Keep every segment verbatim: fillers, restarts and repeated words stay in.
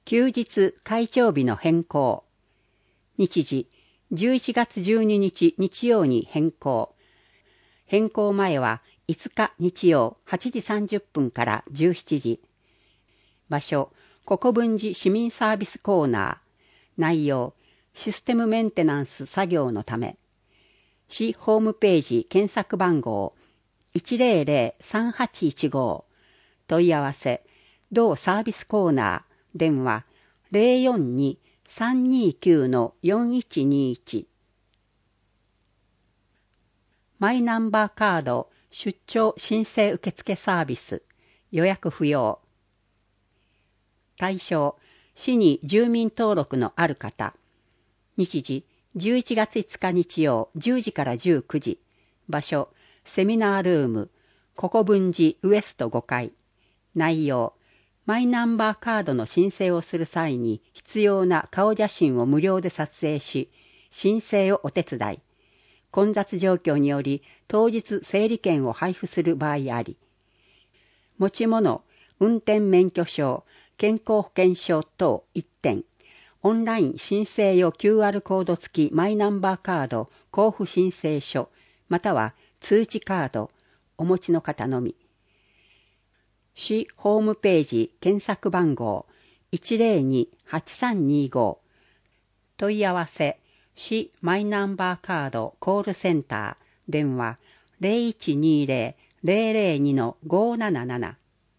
休日開帳日の変更。日時、じゅういちがつじゅうににち日曜に変更。変更前はいつか日曜はちじさんじゅっぷんからじゅうしちじ。場所、国分寺市民サービスコーナー。内容、システムメンテナンス作業のため。市ホームページ検索番号 いちぜろぜろさんはちいちご。問い合わせ、同サービスコーナー。電話 ゼロよんに さんにきゅう よんいちにいち。マイナンバーカード出張申請受付サービス。予約不要。対象、市に住民登録のある方。日時、じゅういちがついつか日曜じゅうじからじゅうくじ。場所、セミナールーム、国分寺ウエストごかい。内容、マイナンバーカードの申請をする際に必要な顔写真を無料で撮影し、申請をお手伝い。混雑状況により当日整理券を配布する場合あり。持ち物、運転免許証、健康保険証等いってん。オンライン申請用 キューアール コード付きマイナンバーカード交付申請書、または通知カード、お持ちの方のみ。市ホームページ検索番号 いちぜろに はちさんにご。問い合わせ、市マイナンバーカードコールセンター、電話 ゼロいちにゼロ ゼロゼロに ごーなななな。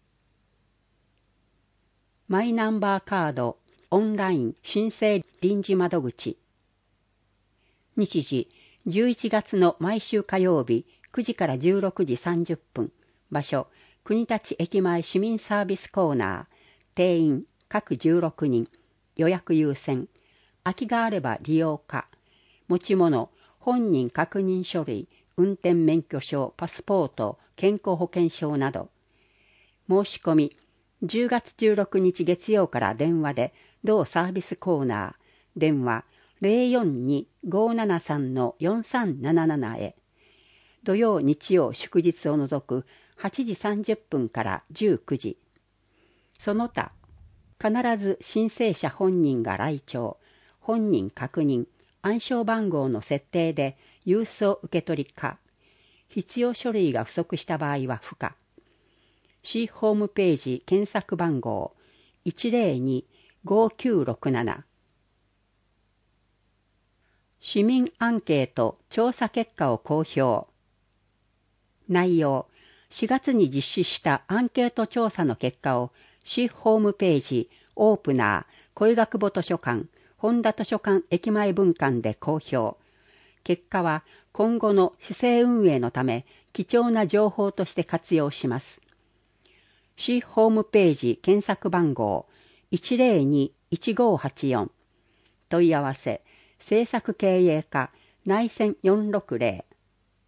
マイナンバーカードオンライン申請臨時窓口。日時、じゅういちがつの毎週火曜日くじからじゅうろくじさんじゅっぷん。場所、国立駅前市民サービスコーナー。定員、各じゅうろくにん。予約優先。空きがあれば利用可。持ち物、本人確認書類、運転免許証、パスポート、健康保険証など。申し込み、じゅうがつじゅうろくにち月曜から電話で、同サービスコーナー、電話 ゼロよんに ごーななさん よんさんなななな へ。土曜日曜祝日を除くはちじさんじゅっぷんからじゅうくじ。その他、必ず申請者本人が来庁、本人確認、暗証番号の設定で郵送受取可。必要書類が不足した場合は不可。市ホームページ検索番号 いちぜろに ごーきゅうろくなな。市民アンケート調査結果を公表。内容、しがつに実施したアンケート調査の結果を市ホームページ、オープナー、小学部図書館、本田図書館駅前分館で公表。結果は今後の市政運営のため貴重な情報として活用します。市ホームページ検索番号 いちぜろに いちごーはちよん。問い合わせ、政策経営課内線よんろくぜろ。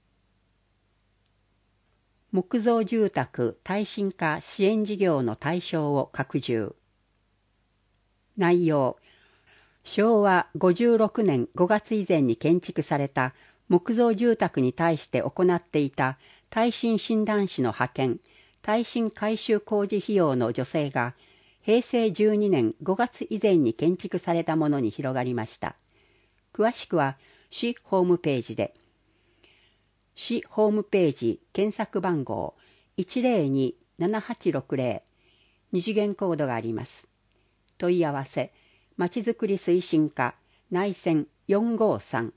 木造住宅耐震化支援事業の対象を拡充。内容、しょうわごじゅうろくねんごがつ以前に建築された木造住宅に対して行っていた耐震診断士の派遣、耐震改修工事費用の助成がへいせいじゅうにねんごがつ以前に建築されたものに広がりました。詳しくは市ホームページで。市ホームページ検索番号 いちぜろに ななはちろくぜろ。二次元コードがあります。問い合わせ、まちづくり推進課内線よんごーさん。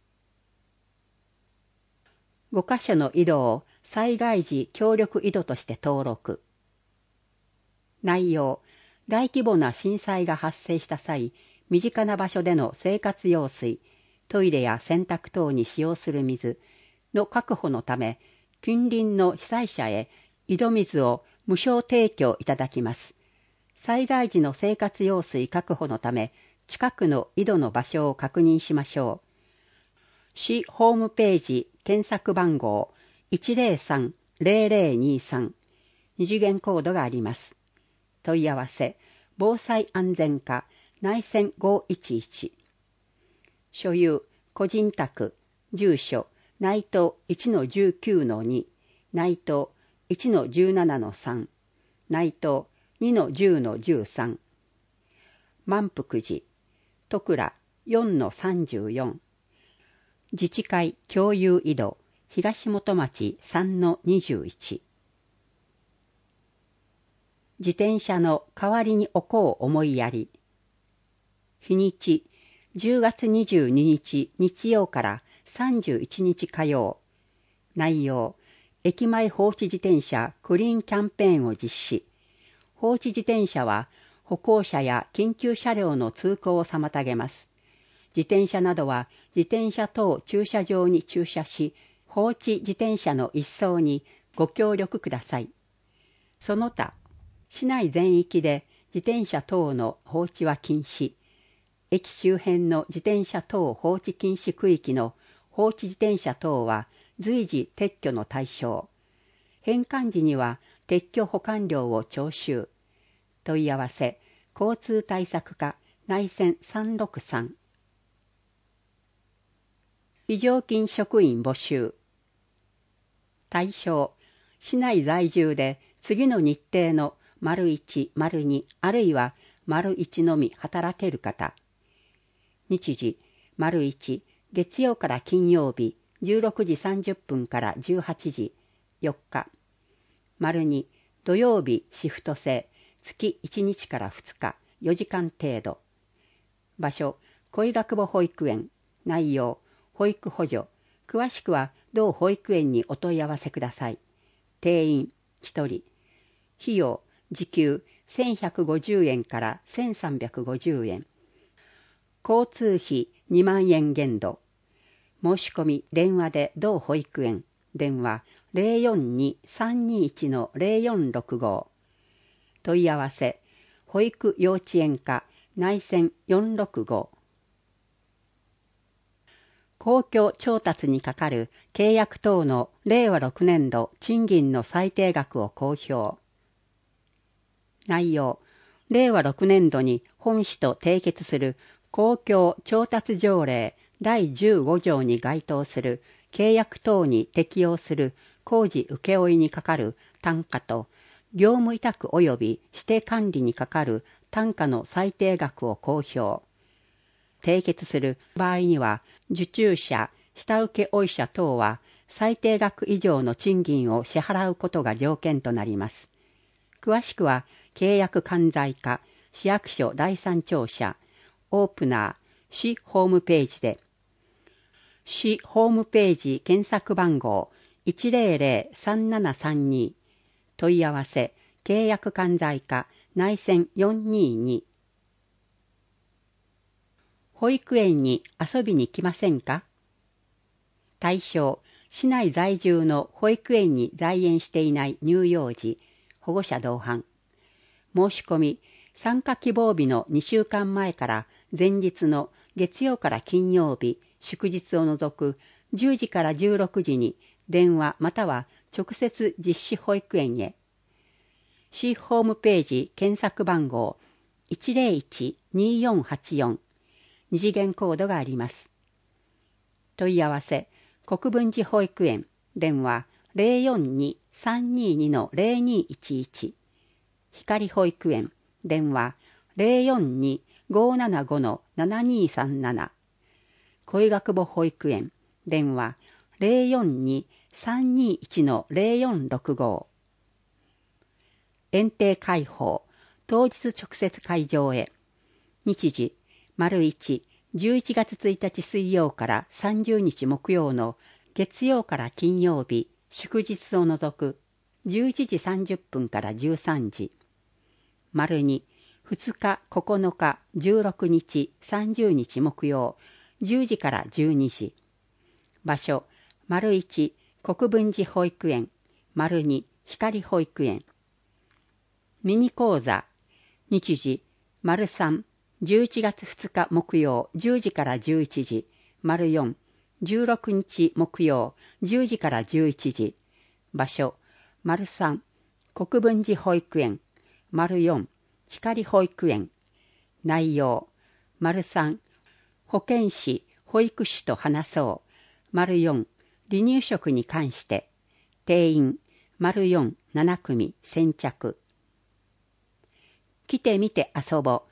ごかしょの井戸を災害時協力井戸として登録。内容、大規模な震災が発生した際、身近な場所での生活用水、トイレや洗濯等に使用する水の確保のため、近隣の被災者へ井戸水を無償提供いただきます。災害時の生活用水確保のため、近くの井戸の場所を確認しましょう。市ホームページ検索番号 いちぜろさん ぜろぜろにさん。二次元コードがあります。問い合わせ、防災安全課内線ごーいちいち。所有、個人宅、住所、内藤 いちのじゅうきゅうのに、内藤 いちのじゅうななのさん、内藤 にのじゅうのじゅうさん。 満福寺、戸倉 よんのさんじゅうよん、自治会共有井戸、東本町 さんのにじゅういち。自転車の代わりにおこう思いやり。日にち、じゅうがつにじゅうににち日曜からさんじゅういちにち火曜。内容、駅前放置自転車クリーンキャンペーンを実施。放置自転車は歩行者や緊急車両の通行を妨げます。自転車などは自転車等駐車場に駐車し、放置自転車の一掃にご協力ください。その他、市内全域で自転車等の放置は禁止。駅周辺の自転車等放置禁止区域の放置自転車等は随時撤去の対象。返還時には撤去保管料を徴収。問い合わせ、交通対策課内線さんろくさん。非常勤職員募集。対象、市内在住で次の日程の丸いち、丸に、あるいは丸いちのみ働ける方。日時、丸いち、月曜から金曜日、じゅうろくじさんじゅっぷんからじゅうはちじ、よっか。丸に、土曜日シフト制、月いちにちからふつか、よじかん程度。場所、恋学母保育園。内容、保育補助。詳しくは同保育園にお問い合わせください。定員ひとり。費用、時給せんひゃくごじゅうえんからせんさんびゃくごじゅうえん。交通費にまんえん限度。申し込み電話で同保育園。電話 ゼロよんに さんにいち ゼロよんろくご。問い合わせ、保育幼稚園課内線よんろくご。公共調達にかかる契約等のれいわろくねんど賃金の最低額を公表。内容、れいわろくねんどに本市と締結する公共調達条例だいじゅうごじょうに該当する契約等に適用する工事請負にかかる単価と、業務委託及び指定管理にかかる単価の最低額を公表。締結する場合には、受注者、下請負者等は最低額以上の賃金を支払うことが条件となります。詳しくは、契約管財課、市役所第三庁舎、オープナー、市ホームページで、市ホームページ検索番号 いちゼロゼロ さんななさんに、問い合わせ、契約管財課内線よんにに。保育園に遊びに来ませんか？対象、市内在住の保育園に在園していない乳幼児、保護者同伴。申し込み、参加希望日のにしゅうかんまえから前日の月曜から金曜日、祝日を除くじゅうじからじゅうろくじに電話または直接実施保育園へ。市ホームページ検索番号 いちゼロいち によんはちよん、二次元コードがあります。問い合わせ、国分寺保育園、電話 ゼロよんに さんにに ゼロにいちいち、光保育園、電話 ゼロよんに ごななご ななにさんなな、恋学母保育園、電話 ゼロよんに さんにいち ゼロよんろくご。園庭開放、当日直接会場へ。日時、丸いち、じゅういちがつついたち水曜からさんじゅうにち木曜の月曜から金曜日、祝日を除くじゅういちじさんじゅっぷんからじゅうさんじ。丸に、ふつか、ここのか、じゅうろくにち、さんじゅうにち木曜、じゅうじからじゅうにじ。場所、丸いち、国分寺保育園、丸に、光保育園。ミニ講座、日時、丸さん、じゅういちがつふつか木曜じゅうじからじゅういちじ、丸よん、じゅうろくにち木曜じゅうじからじゅういちじ。場所、丸さん、国分寺保育園、丸よん、光保育園。内容、丸さん、保健師、保育士と話そう。丸よん、離乳食に関して。定員、丸よん、ななくみ、先着。来てみて遊ぼう。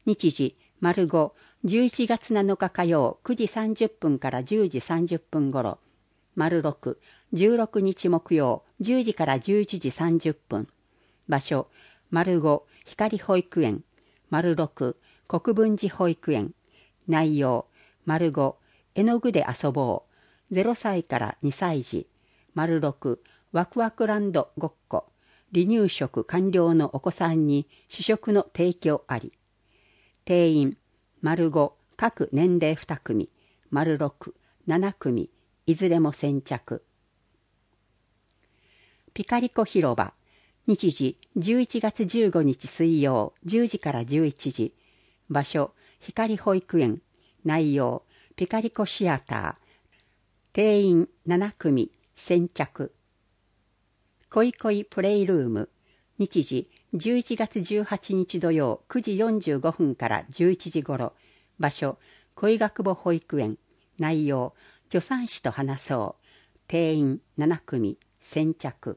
日時、丸ご、じゅういちがつなのか火曜くじさんじゅっぷんからじゅうじさんじゅっぷんごろ、丸ろく、じゅうろくにち木曜じゅうじからじゅういちじさんじゅっぷん、場所、丸ご、光保育園、丸ろく、国分寺保育園、内容、丸ご、絵の具で遊ぼう、ゼロさいからにさい児、丸ろく、ワクワクランドごっこ、離乳食完了のお子さんに主食の提供あり、定員、丸ご、各年齢に組、丸ろく、なな組、いずれも先着。ピカリコ広場、日時じゅういちがつじゅうごにち水曜じゅうじからじゅういちじ、場所、光保育園、内容、ピカリコシアター、定員なな組、先着。恋恋プレイルーム、日時じゅういちがつじゅうはちにち土曜くじよんじゅうごふんからじゅういちじごろ、場所、恋学母保育園、内容、助産師と話そう、定員なな組、先着。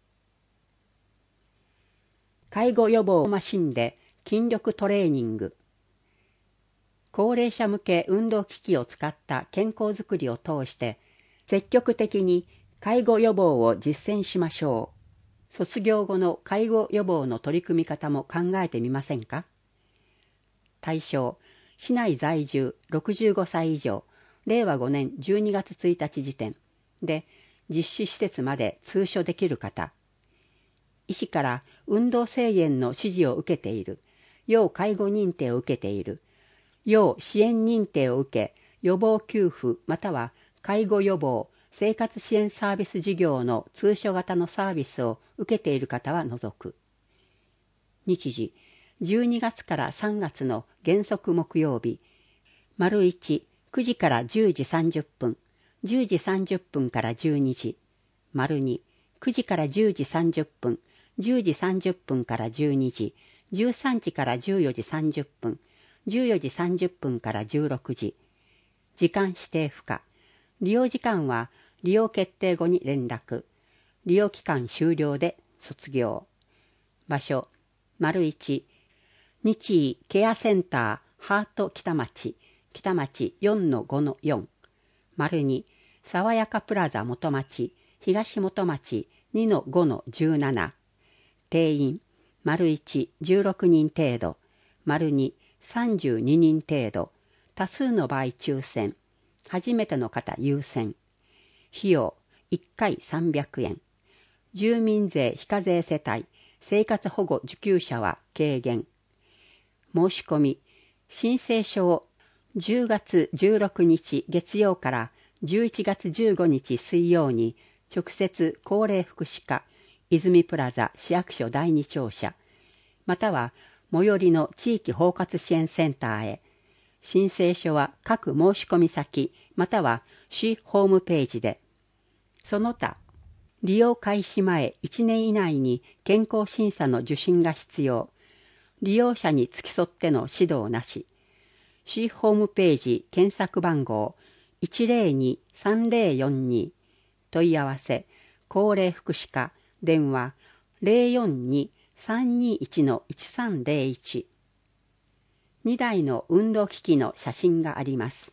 介護予防マシンで筋力トレーニング。高齢者向け運動機器を使った健康づくりを通して積極的に介護予防を実践しましょう。卒業後の介護予防の取り組み方も考えてみませんか。対象、市内在住ろくじゅうごさい以上、れいわごねんじゅうにがつついたち時点で実施施設まで通所できる方、医師から運動制限の指示を受けている、要介護認定を受けている、要支援認定を受け、予防給付または介護予防、生活支援サービス事業の通所型のサービスを受けている方は除く。日時、じゅうにがつからさんがつの原則木曜日、丸いち、くじからじゅうじさんじゅっぷん、じゅうじさんじゅっぷんからじゅうにじ、丸に、くじからじゅうじさんじゅっぷん、じゅうじさんじゅっぷんからじゅうにじ、じゅうさんじからじゅうよじさんじゅっぷん、じゅうよじさんじゅっぷんからじゅうろくじ。時間指定不可。利用時間は利用決定後に連絡。利用期間終了で卒業。場所、丸いち、日医ケアセンターハート北町、北町 よんのごのよん。丸に、爽やかプラザ元町、東元町 にのごのじゅうなな。定員、丸いち、じゅうろくにん程度、丸に、さんじゅうににん程度、多数の場合抽選、初めての方優先。費用、いっかいさんびゃくえん。住民税非課税世帯、生活保護受給者は軽減。申し込み、申請書をじゅうがつじゅうろくにち月曜からじゅういちがつじゅうごにち水曜に直接高齢福祉課泉プラザ市役所だいに庁舎または最寄りの地域包括支援センターへ。申請書は各申込先または市ホームページで。その他、利用開始前いちねん以内に健康審査の受診が必要。利用者に付き添っての指導なし。市ホームページ検索番号 いちぜろにさんぜろよんに 問い合わせ高齢福祉課電話 ゼロよんに さんにいち いちさんゼロいち。にだいの運動機器の写真があります。